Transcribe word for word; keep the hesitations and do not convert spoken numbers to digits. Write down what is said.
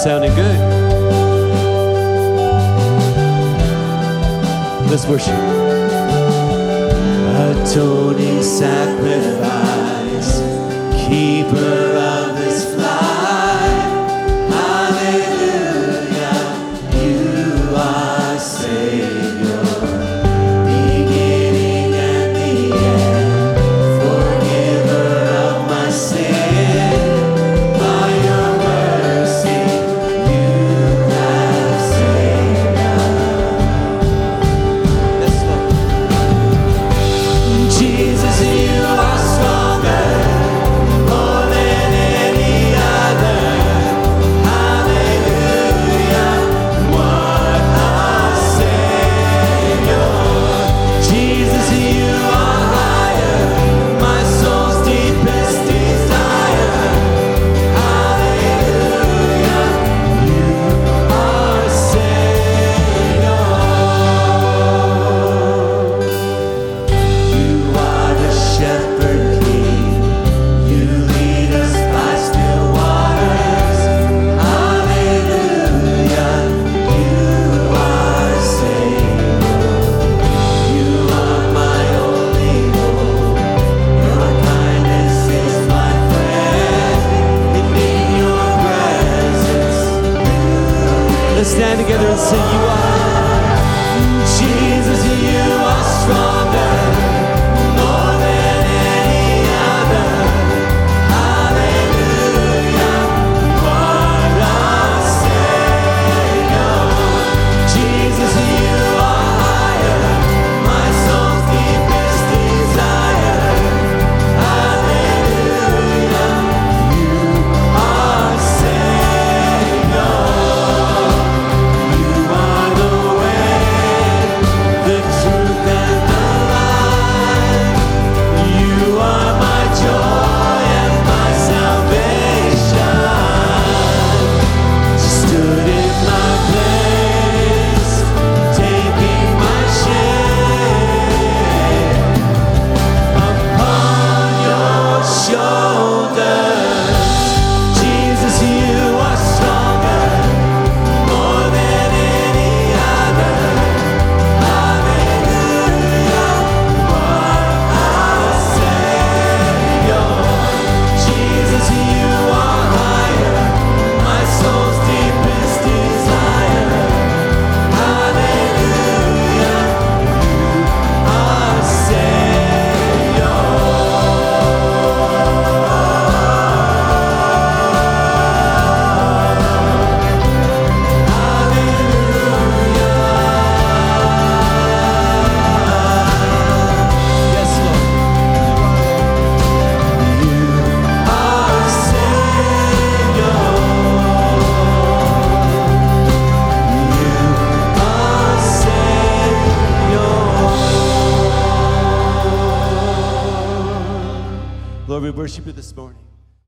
sounding good. Let's worship. Atoning sacrifice, keeper of this life. Hallelujah, you are Savior, beginning and the end, forgiver of my sin. By your mercy, you have saved us. Yes, Lord. Jesus, you are stronger, more than any other. Hallelujah, what a Savior. Jesus, you are higher, my soul's deepest desire. Hallelujah, you are Savior. You are the shepherd king, you lead us by still waters. Hallelujah, you are Savior. You are my only hope, your kindness is my friend, and in your presence, let's stand together and sing. You are Jesus, you are stronger, more than any other. Hallelujah, what a Savior. Jesus, you are higher, my soul's deepest desire. Hallelujah, you are Savior. You are the way, the truth and the life. You are my joy and my salvation. Stood in my place, taking my shame upon your shoulders. Jesus, you are stronger, more than any other. Hallelujah, what a Savior. Jesus, you are higher, my soul's deepest desire. Hallelujah, you are Savior. Yes, Lord. You are Savior. You are Savior. Lord, we worship you this morning.